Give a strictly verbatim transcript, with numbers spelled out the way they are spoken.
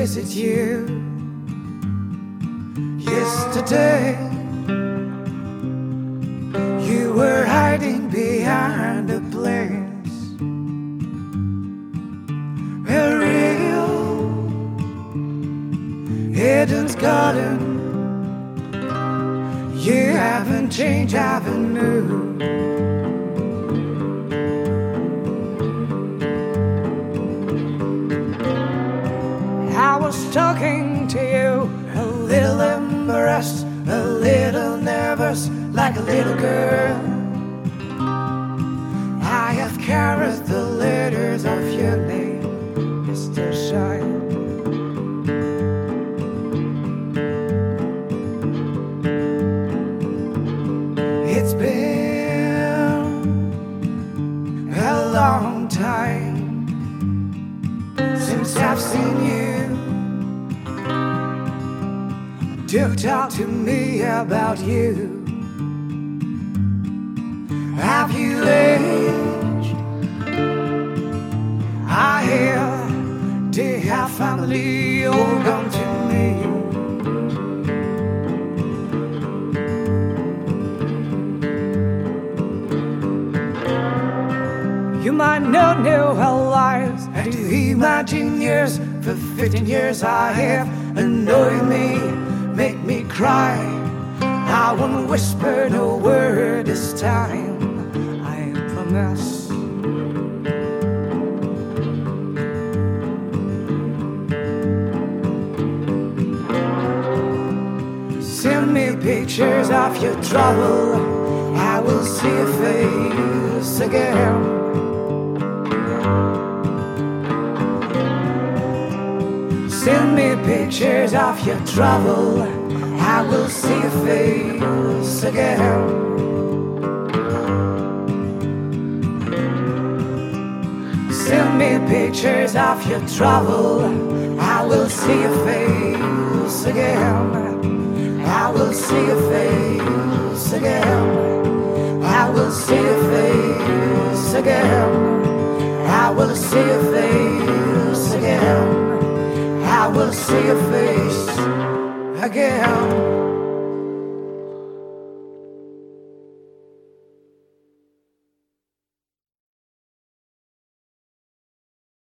visit you. Yesterday, you were hiding behind a place, a real Eden's garden. You haven't changed, haven't moved. I was talking to you, a little embarrassed, a little nervous, like a little girl. I have carried the letters of your name, Mister Shine. It's been a long time since I've seen you. Do talk to me about you. Have you aged? I hear, dear family, all gone to me. You might not know our lives, and to imagine years. For fifteen years I have annoyed me, make me cry. I won't whisper no word this time, I promise. Send me pictures of your trouble, I will see your face again. Send me pictures of your trouble, I will see your face again. Send me pictures of your trouble, I will see your face again. I will see your face again. I will see your face again. I will see your face again. I will see your face again.